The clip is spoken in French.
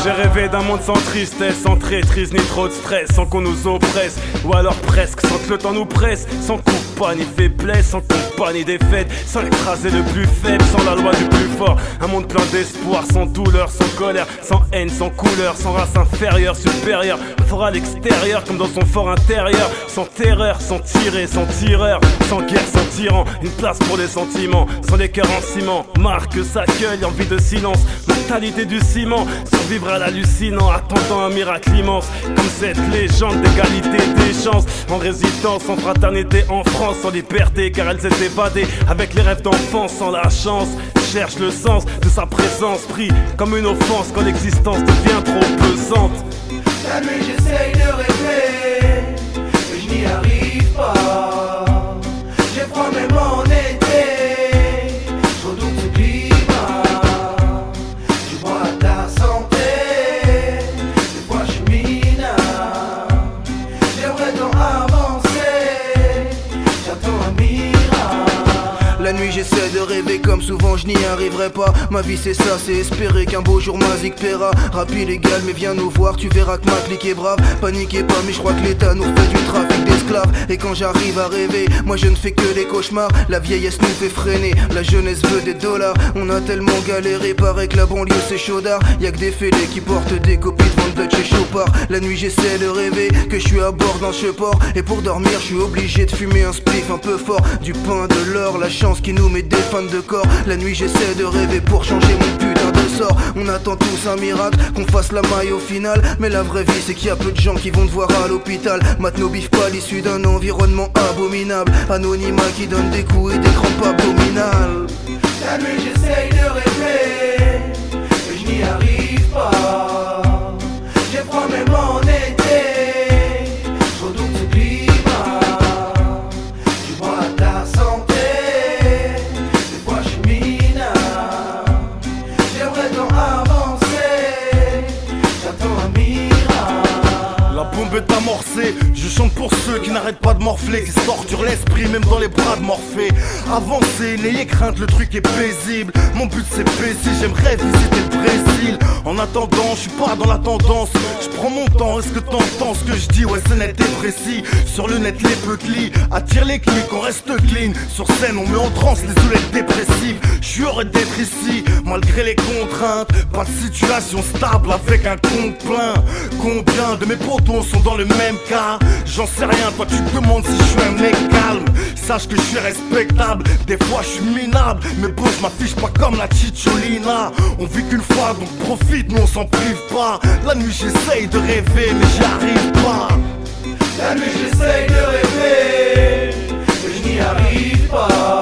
J'ai rêvé d'un monde sans tristesse, sans traîtrise ni trop de stress, sans qu'on nous oppresse, ou alors presque, sans que le temps nous presse, sans compas ni faiblesse, sans compas ni défaite, sans écraser le plus faible, sans la loi du plus fort. Un monde plein d'espoir, sans douleur, sans colère, sans haine, sans couleur, sans race inférieure, supérieure, fort à l'extérieur comme dans son fort intérieur, sans terreur, sans tirer, sans tireur, sans guerre, sans tyran, une place pour les sentiments, sans les cœurs en ciment, marque s'accueille, envie de silence, mentalité du ciment, survivre à l'hallucinant, attendant un miracle immense, comme cette légende d'égalité des chances, en résidence, en fraternité en France, en liberté, car elle s'est évadée avec les rêves d'enfance, sans la chance, cherche le sens de sa présence, pris comme une offense quand l'existence devient trop pesante. La nuit j'essaye de rêver, mais je n'y arrive pas. J'ai froid même en été, je redoute ce climat. Je bois à ta santé, des fois je suis minable. J'aimerais tant avancer, j'attends un miracle. La nuit j'essaie de rêver comme souvent je n'y arriverai pas. Ma vie c'est ça, c'est espérer qu'un beau jour ma zig paiera. Rapide égal mais viens nous voir, tu verras que ma clique est brave. Paniquez pas mais je crois que l'état nous fait du trafic d'esclaves. Et quand j'arrive à rêver, moi je ne fais que des cauchemars. La vieillesse nous fait freiner, la jeunesse veut des dollars. On a tellement galéré, paraît que la banlieue c'est chaudard. Y'a que des fêlés qui portent des copies de Van Dutch et Chopard. La nuit j'essaie de rêver que je suis à bord d'un cheport. Et pour dormir je suis obligé de fumer un spliff un peu fort. Du pain, de l'or, la chance qui nous met des fans de corps. La nuit j'essaie de rêver pour changer mon putain de sort. On attend tous un miracle, qu'on fasse la maille au final. Mais la vraie vie c'est qu'il y a peu de gens qui vont te voir à l'hôpital. Mat nos bifs pas l'issue d'un environnement abominable. Anonymat qui donne des coups et des crampes abdominales. La nuit j'essaye de rêver, mais je n'y arrive pas. J'ai froid même en été, je redoute ce climat. Je bois à ta santé, des fois je suis minable. J'aimerais tant avancer, j'attends un miracle. La bombe est amorcée, je chante pour ceux qui n'arrêtent pas de morfler, qui se torturent l'esprit même dans les bras de Morphée. Avancez, n'ayez crainte, le truc est paisible. Mon but c'est paisible, j'aimerais visiter le Brésil. En attendant, je suis pas dans la tendance. Je prends mon temps, est-ce que t'entends ce que je dis? Ouais c'est net et précis. Sur le net les peutlis, attire les clics, on reste clean. Sur scène on met en transe les oulettes dépressives. Je suis heureux d'être ici, malgré les contraintes. Pas de situation stable avec un compte plein. Combien de mes potos sont dans le même cas? J'en sais rien, toi tu te demandes si je suis un mec calme. Sache que je suis respectable, des fois je suis minable. Mais bon je m'affiche pas comme la Chicholina. On vit qu'une fois donc profite, mais on s'en prive pas. La nuit j'essaye de rêver mais j'y arrive pas. La nuit j'essaye de rêver, mais je n'y arrive pas.